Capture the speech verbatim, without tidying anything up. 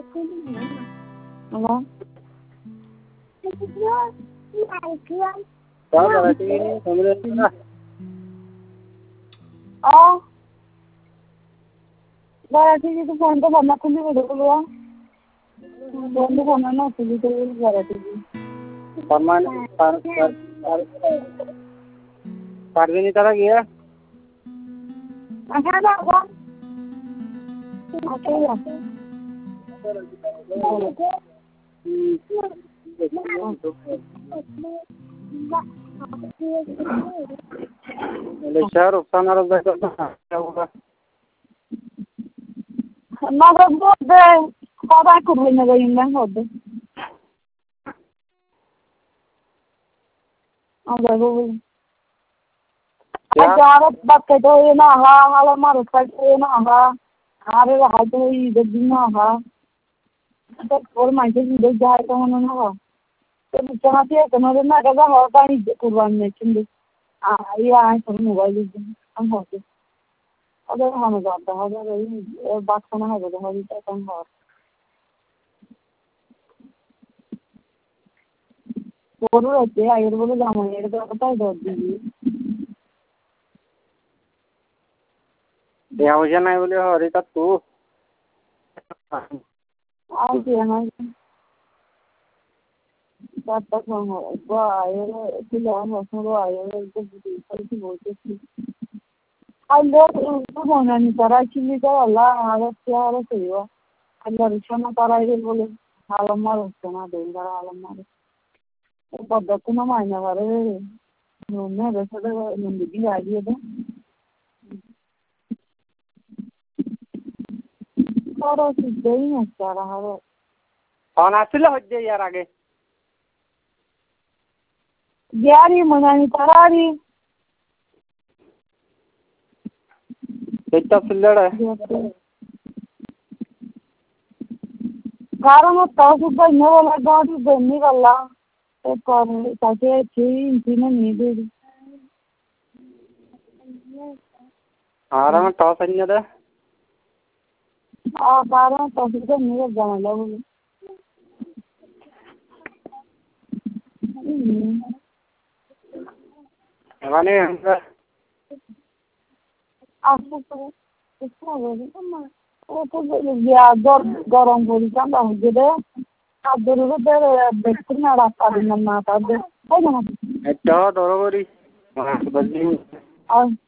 Halo. Có berarti kemudian nah. Oh. Berarti itu phone to bana khuli ho dulu ya. Phone to bana na khuli to berarti. Perman par par Parvini तरह गया Aha na ba? Okay ya. ले शाहरुख खान और बैठा क्या होगा Mother bude kaba kurwina ga yinga hode. Aga go. Ajara bakke to na ha hala maru kaise na ha. Are ha to yi dedina ha. To or mai de de jai to na ha. To chahati hai to na na ga ha ta ni kurwan ne chinde. Ah ya ai to mobile de am hote. अगर हम जाता है अगर ये बात करना है तो हमारी क्या कम है बोलो रहते हैं ये बोलो जाम है ये तो पता है दो दिन ये मुझे नहीं बोले हो रही तू आज ये ना बात तक हम हो वाह ये किलो हम हो रहा है ये तो बहुत ही बहुत ही Allora, buona ni tara chili ka alla ara pyara sewa. Alla rishana tara ile bole halamar sana dengara halamar. O padda kuma maina vare. No me resada nindi bi idea da. Tara si dei na tara haro. कौन आसिल हो जाए यार आगे Gyari manani tarari. कितना सिल्लड़ है Gara mo tasu ba ne wala gaadi benni galla. E kar tache chi intina ni de. आराम में टॉस नहीं है आ gara tasu ba ne galla la. वाने हमका Aku tuh itu lagi sama. Aku tuh ya dor dorong buli kan dah jadi. Ada dulu ber betul nara tadi nama tadi. Ayo nama. अच्छा डरोगरी मां बदली Ah